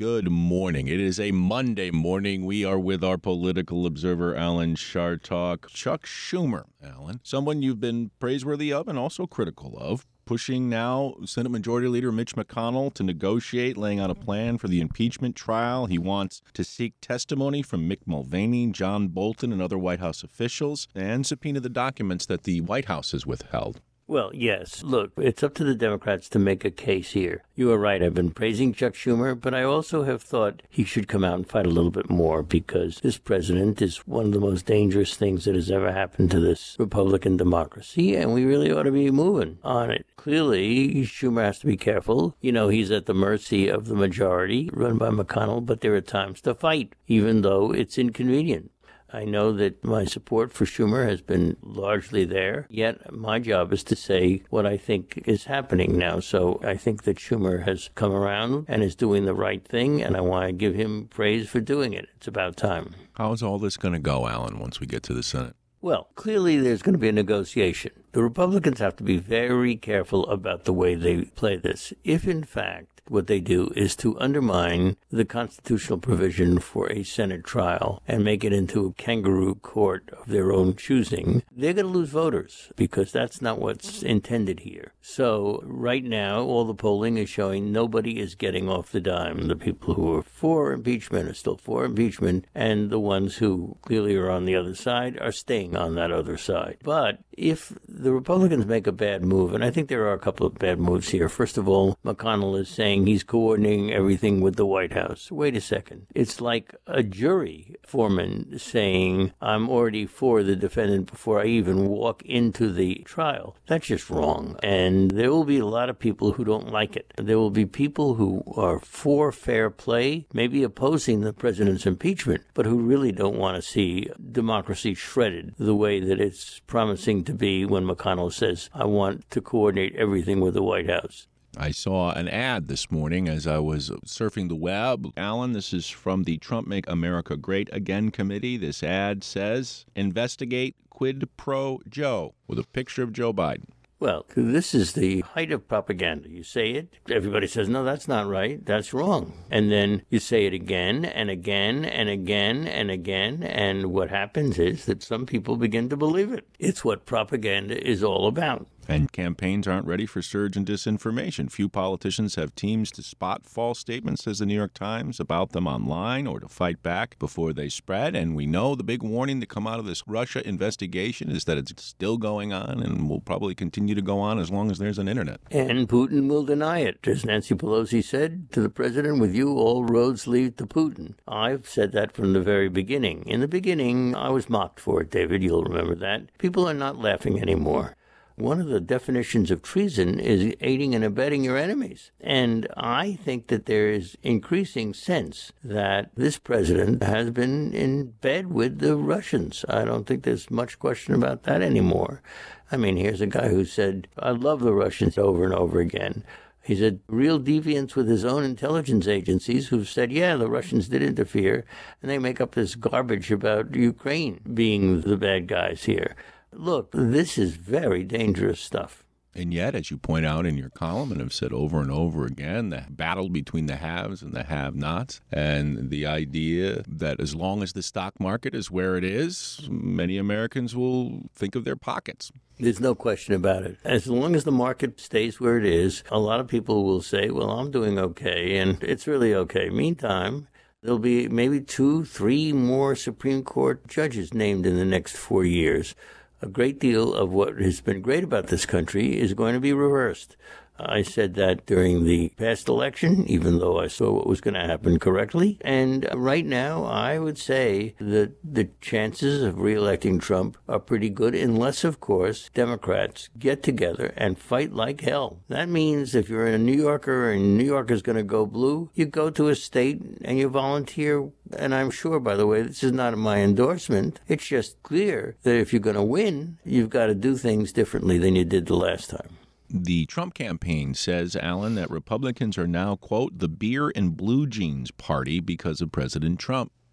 Good morning. It is a Monday morning. We are with our political observer, Alan Chartock. Chuck Schumer, Alan, someone you've been praiseworthy of and also critical of, pushing now Senate Majority Leader Mitch McConnell to negotiate, laying out a plan for the impeachment trial. He wants to seek testimony from Mick Mulvaney, John Bolton, and other White House officials, and subpoena the documents that the White House has withheld. Well, yes. Look, it's up to the Democrats to make a case here. You are right. I've been praising Chuck Schumer, but I also have thought he should come out and fight a little bit more because this president is one of the most dangerous things that has ever happened to this Republican democracy, and we really ought to be moving on it. Clearly, Schumer has to be careful. You know, he's at the mercy of the majority run by McConnell, but there are times to fight, even though it's inconvenient. I know that my support for Schumer has been largely there, yet my job is to say what I think is happening now. So I think that Schumer has come around and is doing the right thing, and I want to give him praise for doing it. It's about time. How is all this going to go, Alan, once we get to the Senate? Well, clearly there's going to be a negotiation. The Republicans have to be very careful about the way they play this. If, in fact, what they do is to undermine the constitutional provision for a Senate trial and make it into a kangaroo court of their own choosing, they're going to lose voters because that's not what's intended here. So right now, all the polling is showing nobody is getting off the dime. The people who are for impeachment are still for impeachment, and the ones who clearly are on the other side are staying on that other side. But if the Republicans make a bad move, and I think there are a couple of bad moves here. First of all, McConnell is saying he's coordinating everything with the White House. Wait a second. It's like a jury foreman saying, I'm already for the defendant before I even walk into the trial. That's just wrong. And there will be a lot of people who don't like it. There will be people who are for fair play, maybe opposing the president's impeachment, but who really don't want to see democracy shredded the way that it's promising to be when McConnell says, I want to coordinate everything with the White House. I saw an ad this morning as I was surfing the web. Alan, this is from the Trump Make America Great Again committee. This ad says, investigate quid pro Joe, with a picture of Joe Biden. Well, this is the height of propaganda. You say it, everybody says, no, that's not right, that's wrong. And then you say it again and again and again and again, and what happens is that some people begin to believe it. It's what propaganda is all about. And campaigns aren't ready for surge and disinformation. Few politicians have teams to spot false statements, says the New York Times, about them online or to fight back before they spread. And we know the big warning to come out of this Russia investigation is that it's still going on and will probably continue to go on as long as there's an internet. And Putin will deny it. As Nancy Pelosi said to the president, with you, all roads lead to Putin. I've said that from the very beginning. In the beginning, I was mocked for it, David. You'll remember that. People are not laughing anymore. One of the definitions of treason is aiding and abetting your enemies. And I think that there is increasing sense that this president has been in bed with the Russians. I don't think there's much question about that anymore. I mean, here's a guy who said, I love the Russians over and over again. He said, real deviants with his own intelligence agencies who've said, yeah, the Russians did interfere, and they make up this garbage about Ukraine being the bad guys here. Look, this is very dangerous stuff. And yet, as you point out in your column and have said over and over again, the battle between the haves and the have-nots, and the idea that as long as the stock market is where it is, many Americans will think of their pockets. There's no question about it. As long as the market stays where it is, a lot of people will say, well, I'm doing okay, and it's really okay. Meantime, there'll be maybe 2, 3 more Supreme Court judges named in the next 4 years. A great deal of what has been great about this country is going to be reversed. I said that during the past election, even though I saw what was going to happen correctly. And right now, I would say that the chances of reelecting Trump are pretty good, unless, of course, Democrats get together and fight like hell. That means if you're a New Yorker and New York is going to go blue, you go to a state and you volunteer. And I'm sure, by the way, this is not my endorsement. It's just clear that if you're going to win, you've got to do things differently than you did the last time. The Trump campaign says, Alan, that Republicans are now, quote, the beer and blue jeans party because of President Trump.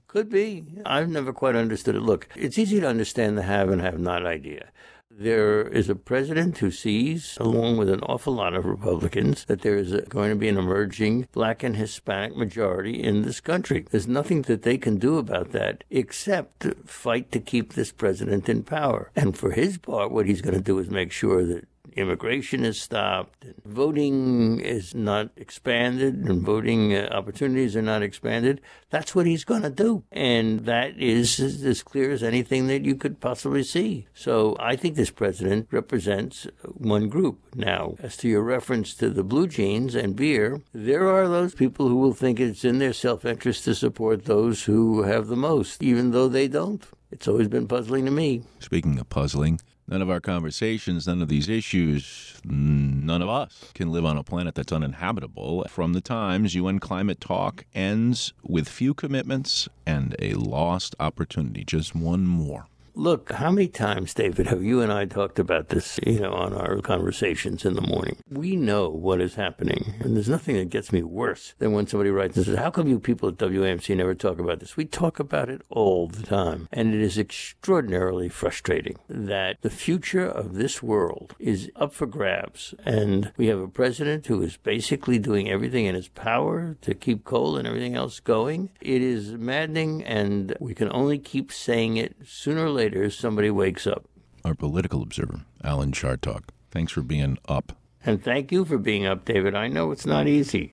Could be. I've never quite understood it. Look, it's easy to understand the have and have not idea. There is a president who sees, along with an awful lot of Republicans, that there is going to be an emerging black and Hispanic majority in this country. There's nothing that they can do about that except fight to keep this president in power. And for his part, what he's going to do is make sure that immigration is stopped, and voting is not expanded, and voting opportunities are not expanded. That's what he's going to do. And that is as clear as anything that you could possibly see. So I think this president represents one group. Now, as to your reference to the blue jeans and beer, there are those people who will think it's in their self-interest to support those who have the most, even though they don't. It's always been puzzling to me. Speaking of puzzling, none of our conversations, none of these issues, none of us can live on a planet that's uninhabitable. From the Times, UN climate talk ends with few commitments and a lost opportunity. Just one more. Look, how many times, David, have you and I talked about this, on our conversations in the morning? We know what is happening, and there's nothing that gets me worse than when somebody writes and says, how come you people at WAMC never talk about this? We talk about it all the time, and it is extraordinarily frustrating that the future of this world is up for grabs, and we have a president who is basically doing everything in his power to keep coal and everything else going. It is maddening, and we can only keep saying it. Sooner or later, somebody wakes up. Our political observer, Alan Chartock. Thanks for being up. And thank you for being up, David. I know it's not easy.